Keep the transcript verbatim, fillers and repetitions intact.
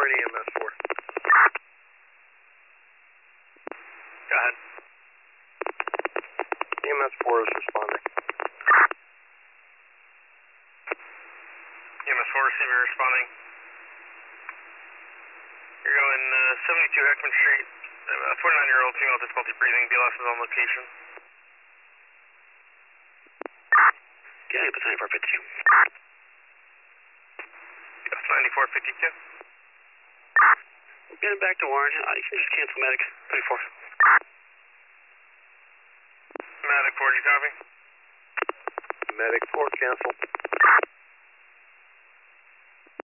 and E M S four. Go ahead. E M S four is responding. E M S four receiver responding. You're going uh, seventy-two Heckman Street. A forty-nine-year-old female difficulty breathing. B L S is on location. Okay, but ninety-four fifty-two. Yes, ninety-four fifty-two. Getting back to Warren. Uh, you can just cancel medic. thirty-four. Medic four, do you copy? Medic four, cancel.